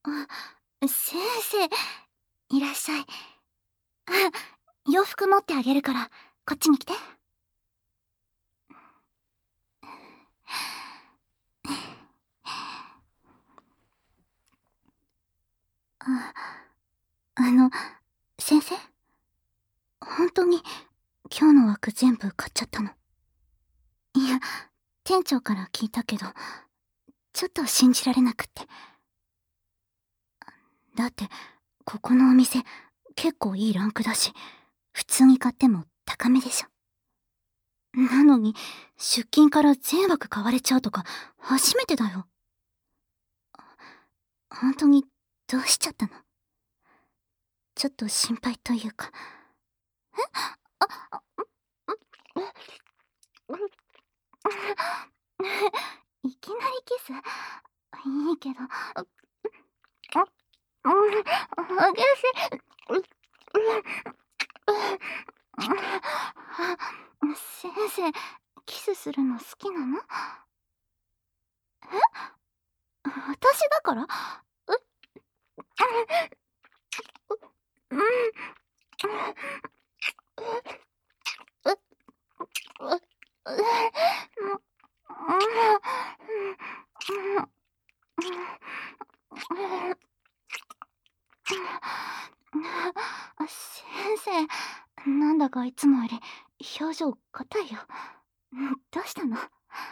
先生、いらっしゃい。洋服持ってあげるから、こっちに来て。あ、あの、先生、本当に今日の枠全部買っちゃったの？いや、店長から聞いたけど、ちょっと信じられなくって。だって、ここのお店、結構いいランクだし、普通に買っても高めでしょ。なのに、出勤から全枠買われちゃうとか、初めてだよ。本当に、どうしちゃったの？ちょっと心配というか。あ、いきなりキスいいけど、激しい。先生、キスするの好きなの？私だから？うん。先生、なんだかいつもより表情硬いよ。どうしたの？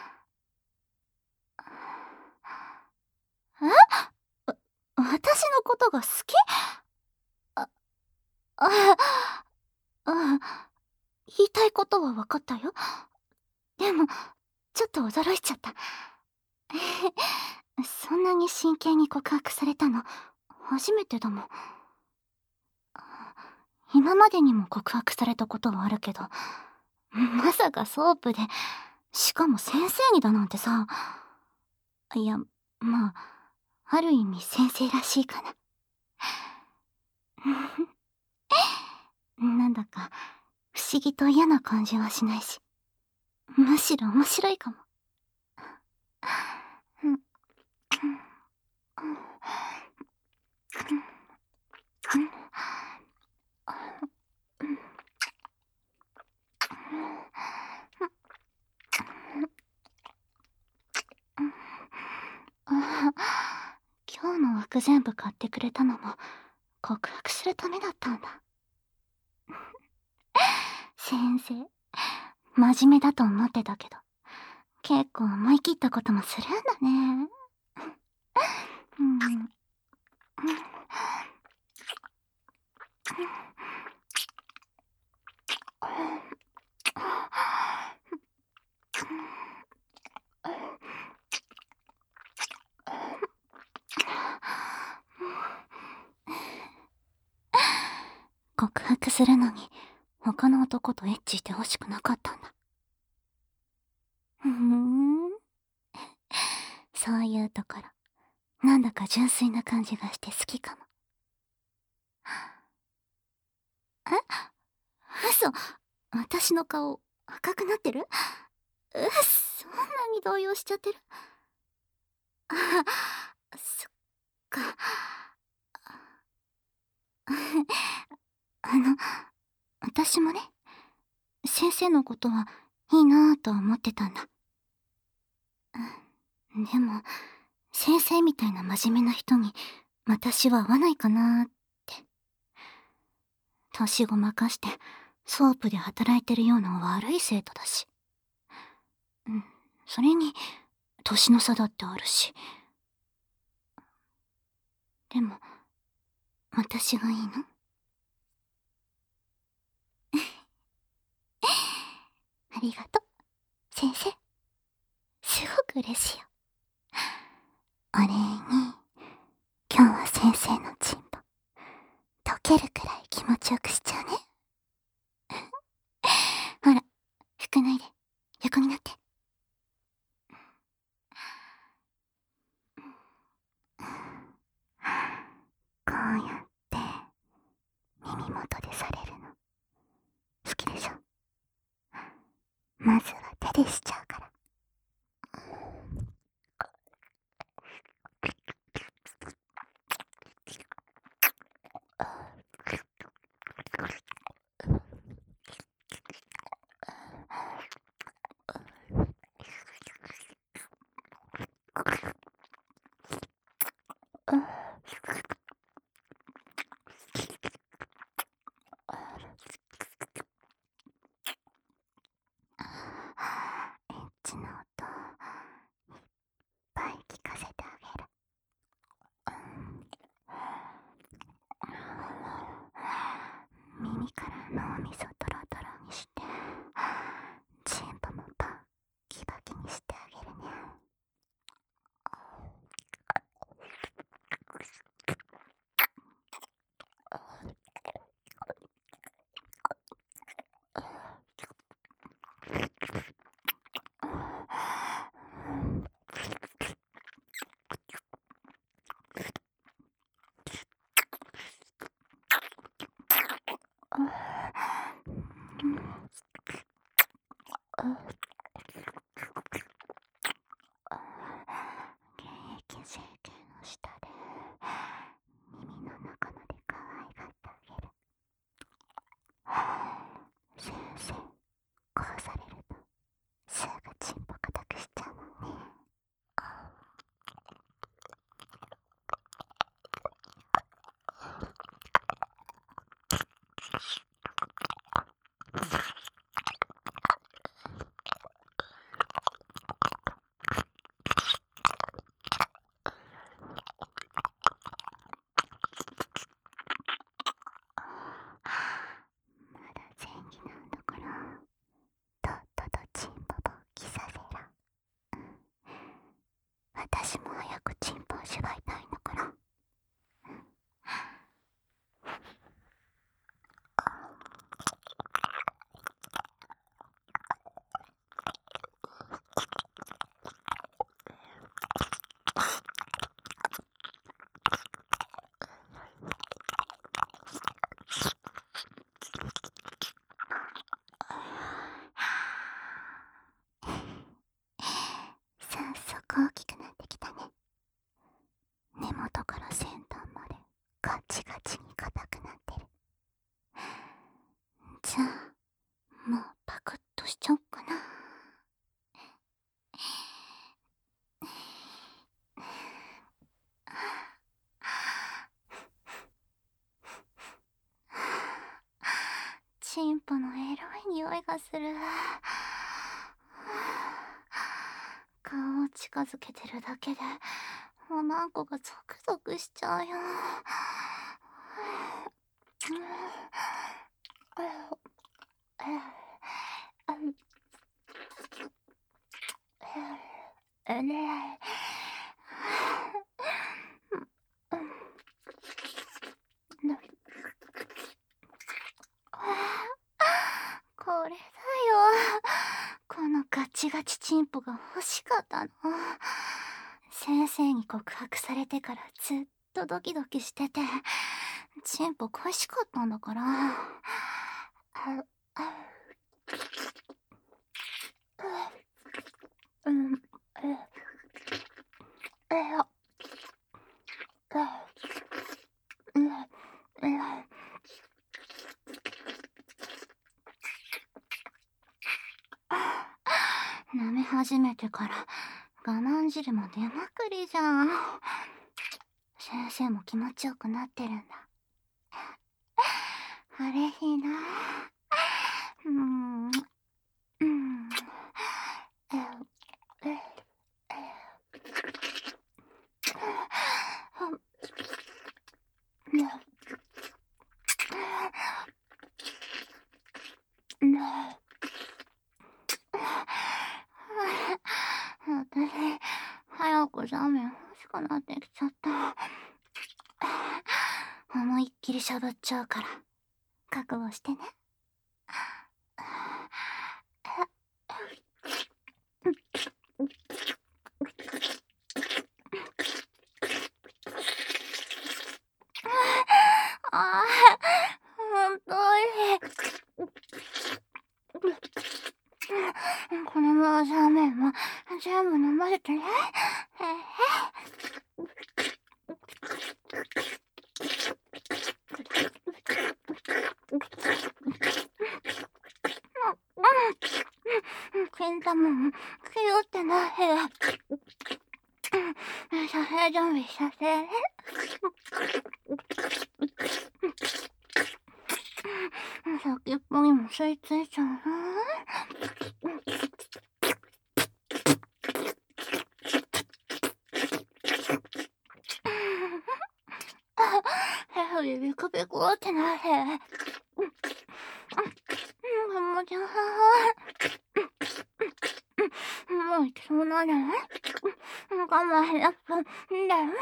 え？私のことが好き？あ、あ、言いたいことは分かったよ。でも、ちょっと驚いちゃった。そんなに真剣に告白されたの、初めてだもん。今までにも告白されたことはあるけど、まさかソープで、しかも先生にだなんてさ。いや、まあ、ある意味先生らしいかな。なんだか、不思議と嫌な感じはしないし、むしろ面白いかも。今日の枠全部買ってくれたのも告白するためだったんだ。先生、真面目だと思ってたけど、結構思い切ったこともするんだね。うん。告白するのに他の男とエッチしてほしくなかったんだ。そういうところ、なんだか純粋な感じがして好きかも。え？嘘。私の顔赤くなってる？そんなに動揺しちゃってる？あ、そっか。あの、私もね、先生のことはいいなぁとは思ってたんだ。でも、先生みたいな真面目な人に私は合わないかなーって。年ごまかしてソープで働いてるような悪い生徒だし。それに、年の差だってあるし。でも、私がいいの？ありがと、先生。すごく嬉しいよ。お礼に、今日は先生のチンポ、溶けるくらい気持ちよくしちゃうね。ほら、拭かないで、横になって。こうやって耳元でされるの好きでしょ？まずは手でしちゃうから。 脳みそトロトロにして、チンポもバッキバキにしてあげるね。原液成形の下で耳の中まで可愛がってあげる。先生、こうされるとすぐチンポ固くしちゃうもんね。まだ前期なんだから、とっととチンポ勃起させろ。私も早くチンポをしばいたいんだから。早速大きくなってきたね。根元から先端までガチガチに硬くなってる。じゃあもうパクッとしちゃおっかな。チンポのエロい匂いがする。顔を近づけてるだけでおまんこがゾクゾクしちゃうよ。これだよ。このガチガチチンポが欲しかったの。先生に告白されてからずっとドキドキしてて、チンポ恋しかったんだから。舐め始めてから我慢汁も出まくりじゃん。先生も気持ちよくなってるんだ。あれいいな。私、早くラーメン欲しくなってきちゃった。思いっきりしゃぶっちゃうから、覚悟してね。ああ、ほんとおいしい。このままラーメンも全部飲ませてね。金玉も気負ってない。させ準備させね。先っぽにも吸い付いちゃうな。手首ビクビクってなる。 もういけそうなんじゃない？我慢しなくていいんだよ。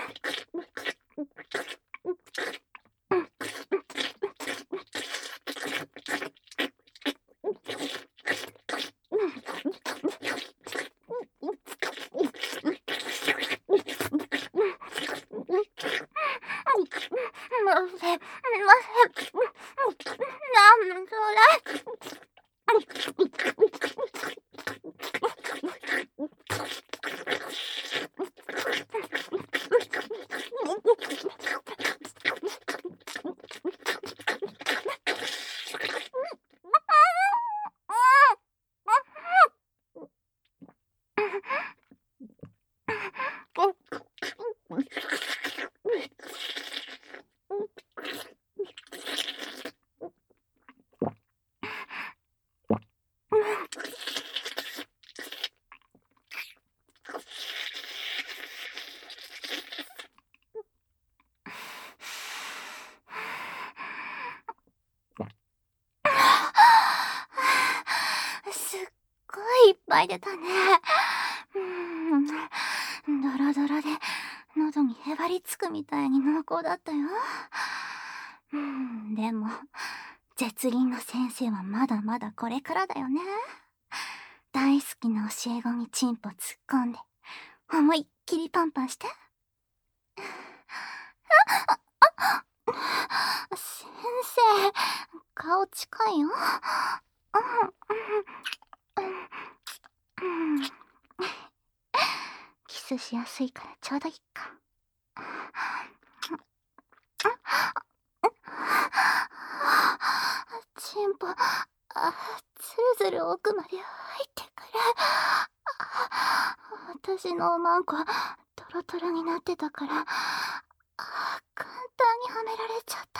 すっごいいっぱい出たね。ドロドロで喉にへばりつくみたいに濃厚だったよ。でも絶倫の先生はまだまだこれからだよね。大好きな教え子にチンポ突っ込んで思いっきりパンパンして。先生、顔近いよ。キスしやすいからちょうどいいか。チンポ、ずるずる奥まで入ってくる。私のおまんこトロトロになってたから、簡単にはめられちゃった。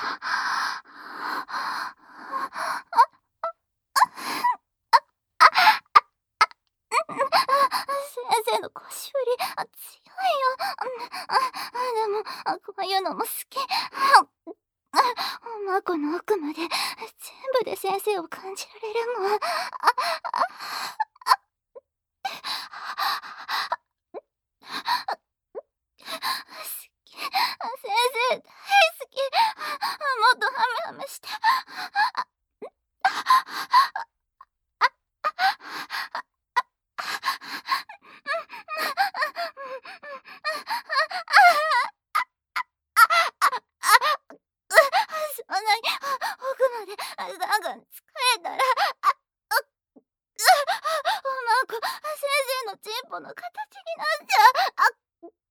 先生の腰振り強いよ。でもこういうのも好き。おまこの奥まで全部で先生を感じられるもん。先生大好き。もっとハメハメして。そんなに奥までガンガン疲れたら、おまんこ先生のチンポの形になっちゃう。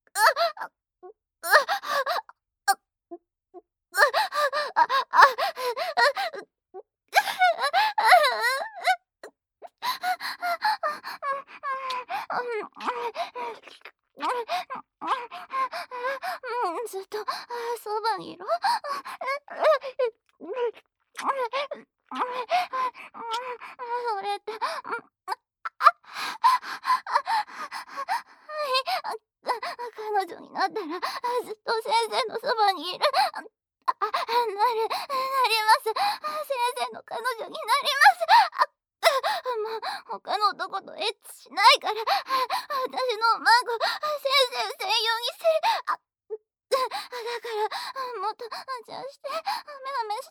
ずっとそばにいろ。それって、彼女になったらずっと先生のそばにいる。なります。先生の彼女になります。もう他の男とエッチしないから、私の孫先生専用にする。だからもっとじゃあしてハメハメして。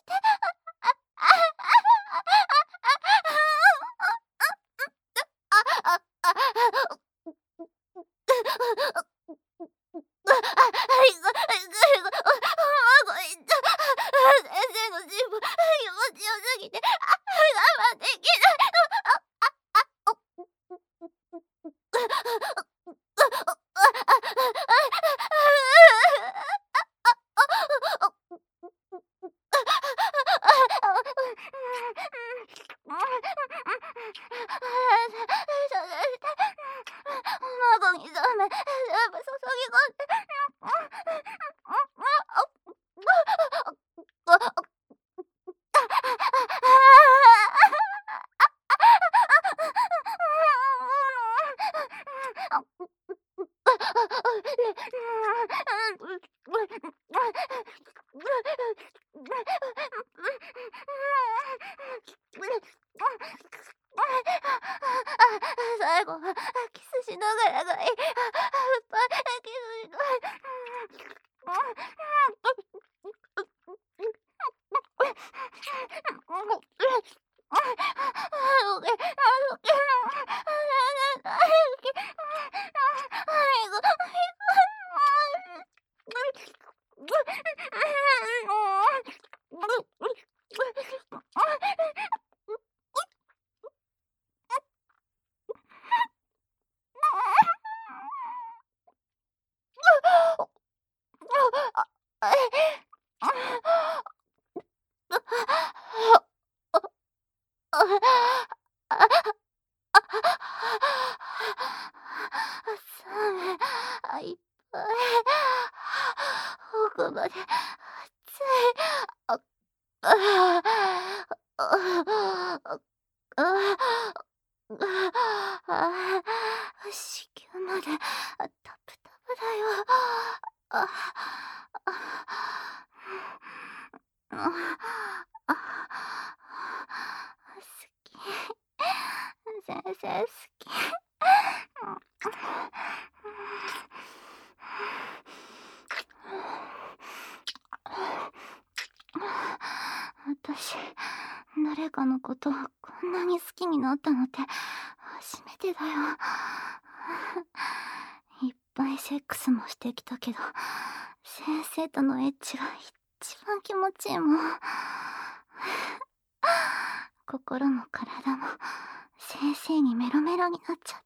先生のチンポ気持ちよすぎて我慢できない。 寒い。いっぱい。奥まで暑い。あ、ああ、ああ、子宮までタプタプだよ。あ、あ、好き。先生好き。私、誰かのことをこんなに好きになったのって初めてだよ。いっぱいセックスもしてきたけど、先生とのエッチが一番気持ちいいもん。心も体も先生にメロメロになっちゃった。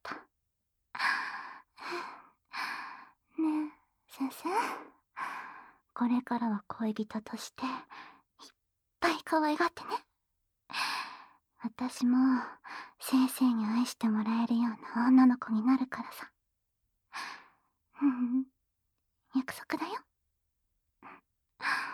ねえ、先生。これからは恋人として、いっぱい可愛がってね。私も、先生に愛してもらえるような女の子になるからさ。約束だよ。